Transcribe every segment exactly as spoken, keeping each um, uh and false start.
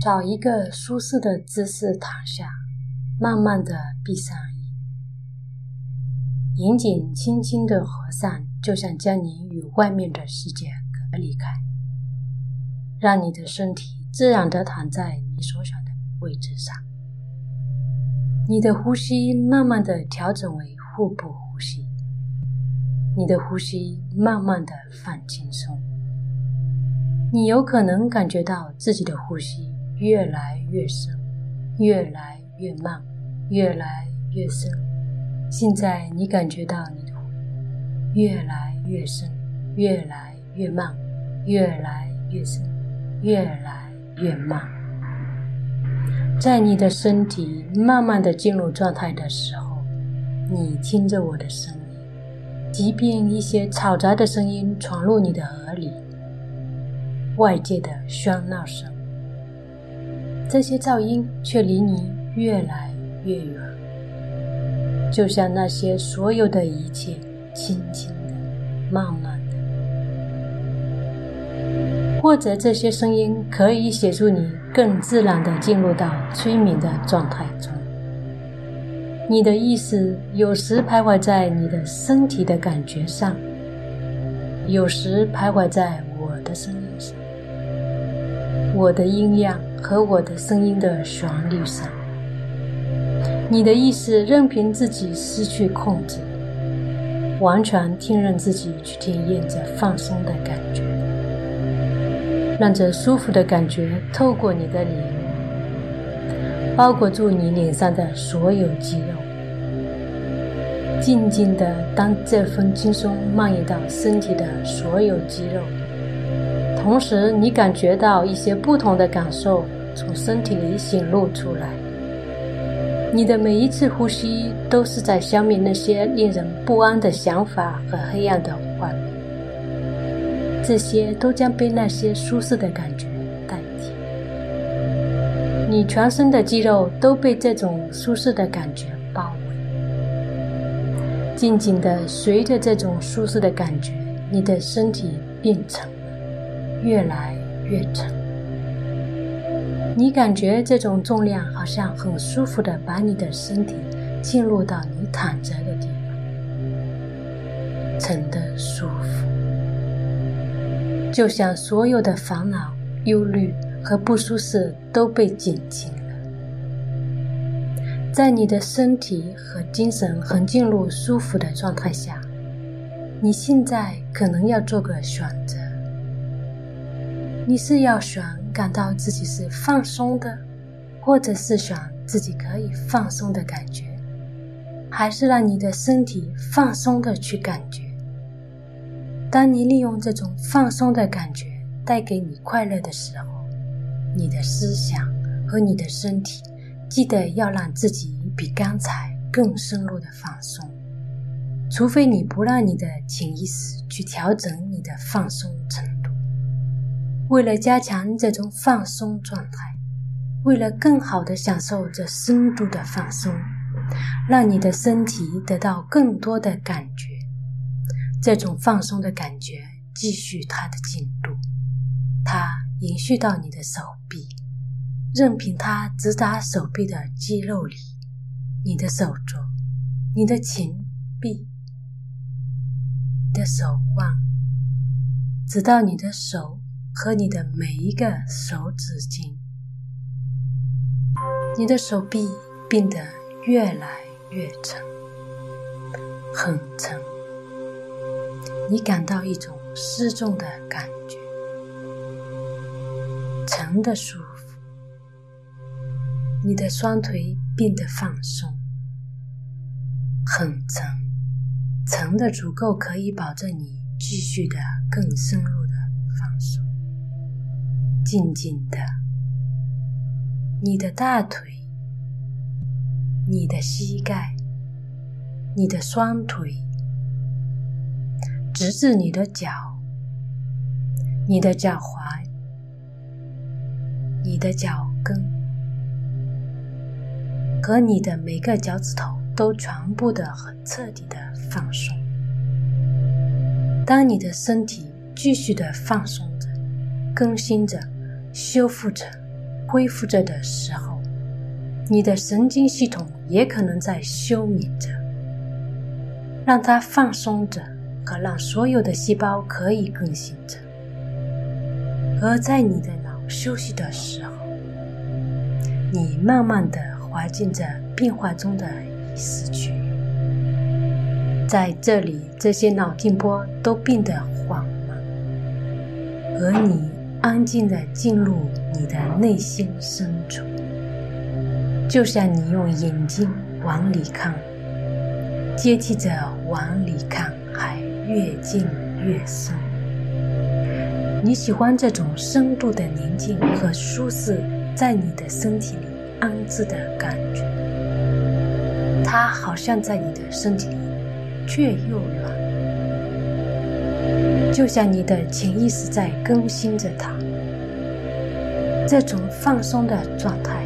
找一个舒适的姿势躺下，慢慢地闭上眼，眼睛轻轻地合上，就像将你与外面的世界隔离开，让你的身体自然地躺在你所想的位置上。你的呼吸慢慢地调整为腹部呼吸，你的呼吸慢慢地放轻松。你有可能感觉到自己的呼吸越来越深，越来越慢，越来越深。现在你感觉到你的呼吸越来越深，越来越慢，越来越深，越来越慢。在你的身体慢慢地进入状态的时候，你听着我的声音，即便一些嘈杂的声音闯入你的耳里，外界的喧闹声，这些噪音却离你越来越远，就像那些所有的一切轻轻的、慢慢的。或者这些声音可以协助你更自然地进入到催眠的状态中。你的意识有时徘徊在你的身体的感觉上，有时徘徊在我的声音上，我的音量和我的声音的旋律上。你的意识任凭自己失去控制，完全听任自己去体验着放松的感觉，让这舒服的感觉透过你的脸，包裹住你脸上的所有肌肉，静静地当这份轻松蔓延到身体的所有肌肉，同时你感觉到一些不同的感受从身体里显露出来。你的每一次呼吸都是在消灭那些令人不安的想法和黑暗的画面，这些都将被那些舒适的感觉代替。你全身的肌肉都被这种舒适的感觉包围，静静地随着这种舒适的感觉，你的身体变沉了，越来越沉。你感觉这种重量好像很舒服地把你的身体进入到你躺着的地方，沉得舒服，就像所有的烦恼、忧虑和不舒适都被减轻了。在你的身体和精神很进入舒服的状态下，你现在可能要做个选择。你是要选感到自己是放松的，或者是选自己可以放松的感觉，还是让你的身体放松的去感觉？当你利用这种放松的感觉带给你快乐的时候，你的思想和你的身体记得要让自己比刚才更深入的放松，除非你不让你的潜意识去调整你的放松程度。为了加强这种放松状态，为了更好地享受这深度的放松，让你的身体得到更多的感觉，这种放松的感觉继续它的进度，它延续到你的手臂，任凭它直达手臂的肌肉里，你的手肘，你的前臂，你的手腕，直到你的手和你的每一个手指尖。你的手臂变得越来越沉，很沉，你感到一种失重的感觉，沉的舒服。你的双腿变得放松，很沉，沉的足够可以保证你继续的更深入的放松。静静的，你的大腿，你的膝盖，你的双腿，直至你的脚，你的脚踝，你的脚跟，和你的每个脚趾头都全部的很彻底的放松。当你的身体继续的放松着，更新着，修复着， 恢复着的时候，你的神经系统也可能在休眠着，让它放松着，和让所有的细胞可以更新着。而在你的脑休息的时候，你慢慢地滑进着变化中的意识区域，在这里，这些脑电波都变得缓慢，而你安静地进入你的内心深处，就像你用眼睛往里看，接替着往里看还越进越深。你喜欢这种深度的宁静和舒适在你的身体里安置的感觉，它好像在你的身体里却又软，就像你的潜意识在更新着它。这种放松的状态，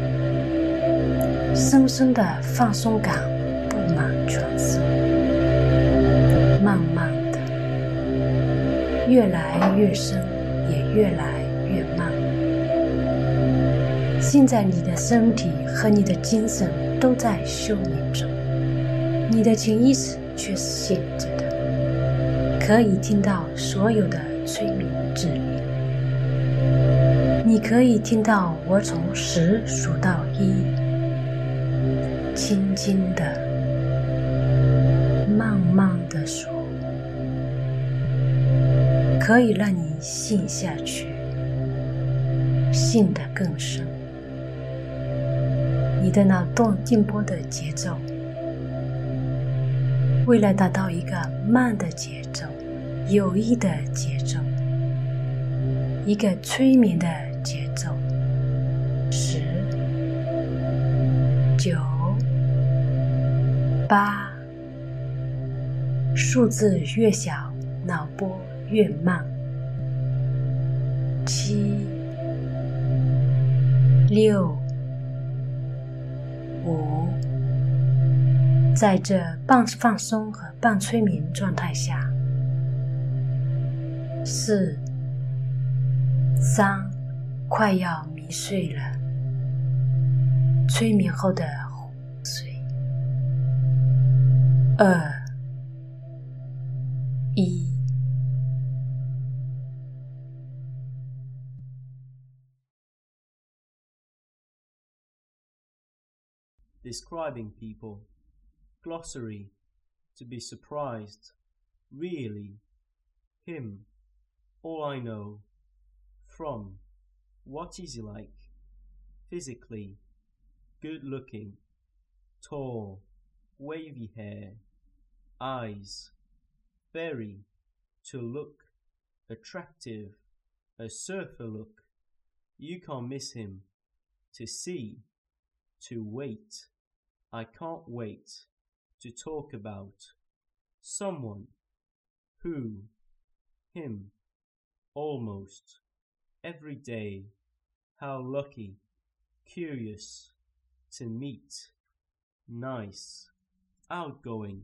深深的放松感布满全身，慢慢的越来越深，也越来越慢。现在你的身体和你的精神都在休眠中，你的潜意识却是醒着的，可以听到所有的催眠指令。你可以听到我从十数到一，轻轻的、慢慢的数，可以让你陷下去，陷得更深。你的脑动电波的节奏，为了达到一个慢的节奏、有益的节奏、一个催眠的节奏，十、九、八，数字越小，脑波越慢。七、六、五，在这半放松和半催眠状态下，四、三，快要迷睡了，催眠后的昏睡。二、一。 Describing people. Glossary. To be surprised. Really. Him. All I know. From. What is he like? Physically. Good looking. Tall. Wavy hair. Eyes. Very. To look. Attractive. A surfer look. You can't miss him. To see. To wait. I can't wait. To talk about. Someone. Who. Him. Almost. Every day. How lucky. Curious. To meet. Nice. Outgoing.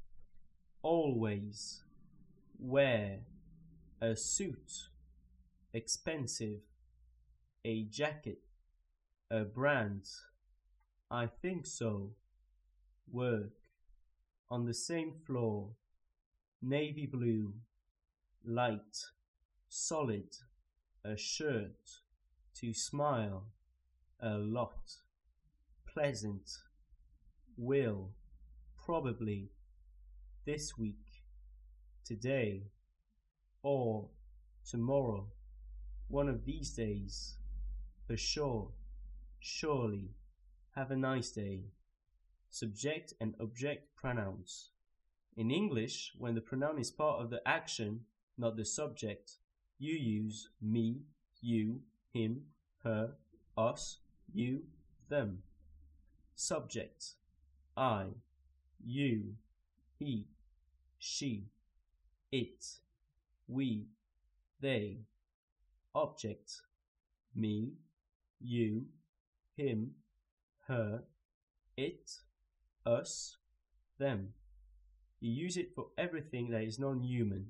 Always. Wear. A suit. Expensive. A jacket. A brand. I think so. Work. On the same floor. Navy blue. Light. Solid. A shirt. To smile. A lot. Pleasant. Will. Probably. This week. Today. Or. Tomorrow. One of these days. For sure. Surely. Have a nice day. Subject and object pronouns. In English, when the pronoun is part of the action, not the subject, you use me, you, him, her, us, you, them. Subject. I, you, he, she, it, we, they. Object. Me, you, him, her, it, us, them. You use it for everything that is non-human.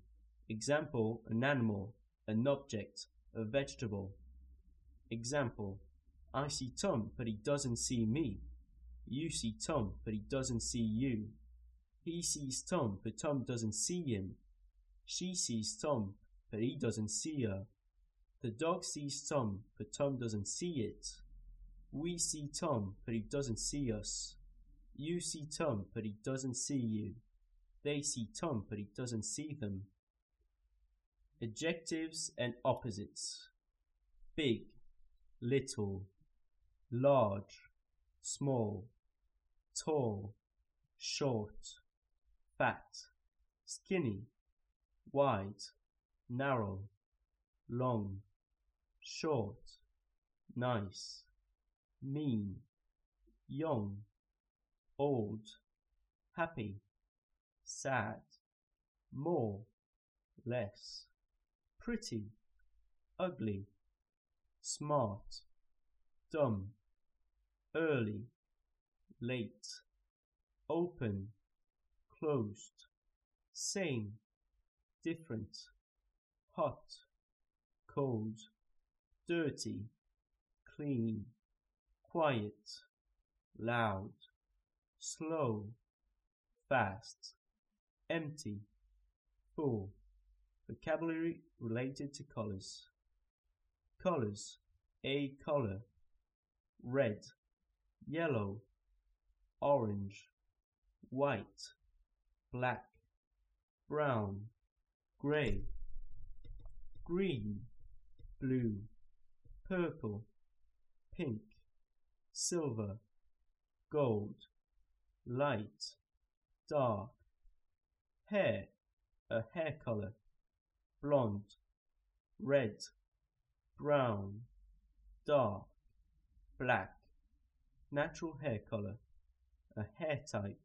Example, an animal, an object, a vegetable. Example, I see Tom, but he doesn't see me. You see Tom, but he doesn't see you. He sees Tom, but Tom doesn't see him. She sees Tom, but he doesn't see her. The dog sees Tom, but Tom doesn't see it. We see Tom, but he doesn't see us. You see Tom, but he doesn't see you. They see Tom, but he doesn't see them. Adjectives and opposites. Big, little, large, small, tall, short, fat, skinny, wide, narrow, long, short, nice, mean, young, old, happy, sad, more, less, pretty, ugly, smart, dumb, early, late, open, closed, same, different, hot, cold, dirty, clean, quiet, loud, slow, fast, empty, full. Vocabulary related to colors. Colors: a color, red, yellow, orange, white, black, brown, grey, green, blue, purple, pink, silver, gold, light, dark. Hair: a hair color, blonde, red, brown, dark, black. Natural hair color: a hair type,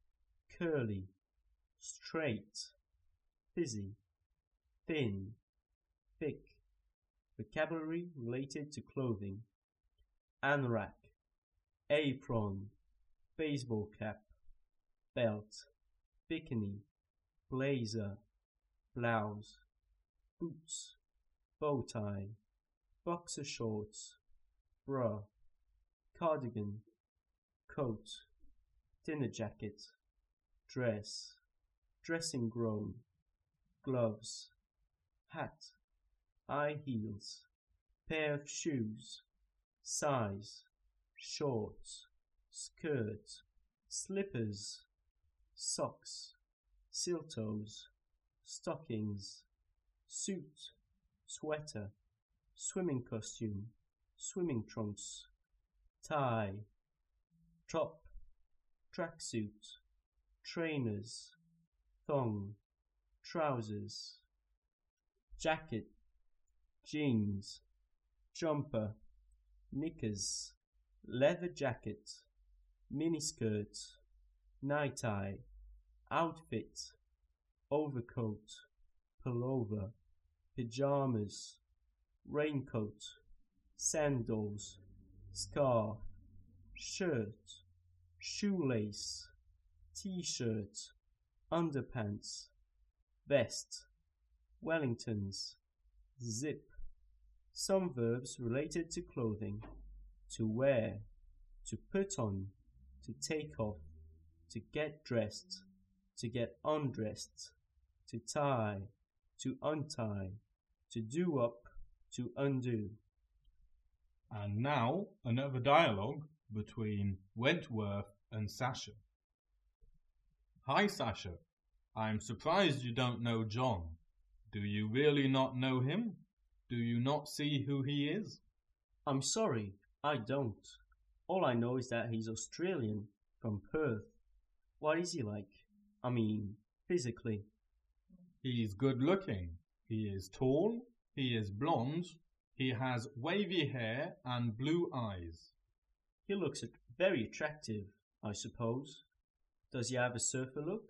curly, straight, frizzy, thin, thick. Vocabulary related to clothing. Anorak, apron, baseball cap, belt, bikini, blazer, blouse, boots, bow tie, boxer shorts, bra, cardigan, coat, dinner jacket, dress, dressing gown, gloves, hat, high heels, pair of shoes, size, shorts, skirt, slippers, socks, seal toes, stockings, suit, sweater, swimming costume, swimming trunks, tie, top, tracksuit, trainers, thong, trousers. Jacket: jeans, jumper, knickers, leather jacket, miniskirt, night tie, outfit, overcoat, pullover, pyjamas, raincoat, sandals, scarf, shirt, shoelace, t-shirt, underpants, vest, Wellingtons, zip. Some verbs related to clothing: to wear, to put on, to take off, to get dressed, to get undressed, to tie, to untie, to do up, to undo. And now another dialogue between Wentworth and Sasha. Hi Sasha, I'm surprised you don't know John. Do you really not know him? Do you not see who he is? I'm sorry, I don't. All I know is that he's Australian, from Perth. What is he like? I mean, physically. He's good looking. He is tall. He is blonde. He has wavy hair and blue eyes. He looks very attractive, I suppose. Does he have a surfer look?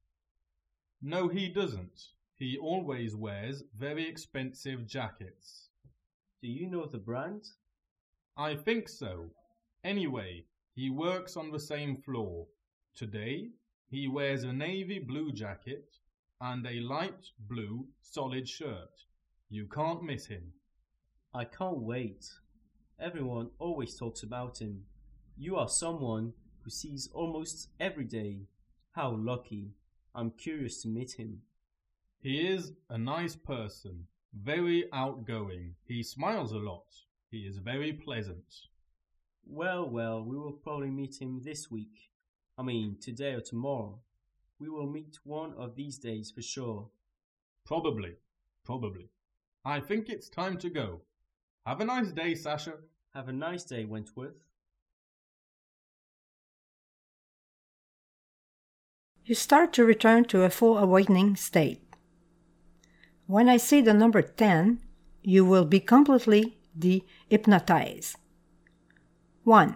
No, he doesn't. He always wears very expensive jackets. Do you know the brand? I think so. Anyway, he works on the same floor. Today, he wears a navy blue jacket and a light blue solid shirt. You can't miss him. I can't wait. Everyone always talks about him. You are someone who sees almost every day. How lucky. I'm curious to meet him. He is a nice person, very outgoing. He smiles a lot. He is very pleasant. Well, well, we will probably meet him this week. I mean, today or tomorrow. We will meet one of these days for sure. Probably, probably. I think it's time to go. Have a nice day, Sasha. Have a nice day, Wentworth. You start to return to a full awakening state. When I say the number ten, you will be completely de-hypnotized. One.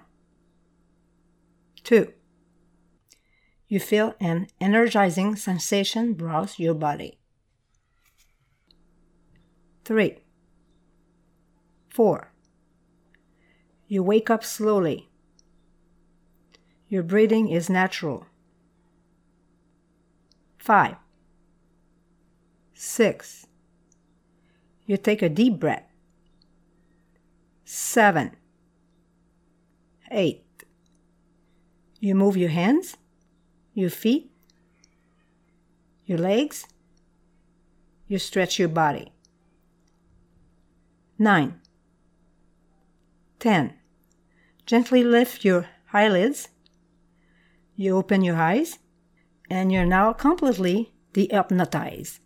Two. You feel an energizing sensation browse your body. Three. Four. You wake up slowly. Your breathing is natural. Five. Six. You take a deep breath. Seven. Eight. You move your hands, your feet, your legs. You stretch your body. Nine. Ten. Gently lift your eyelids. You open your eyes, and you're now completely de-hypnotized.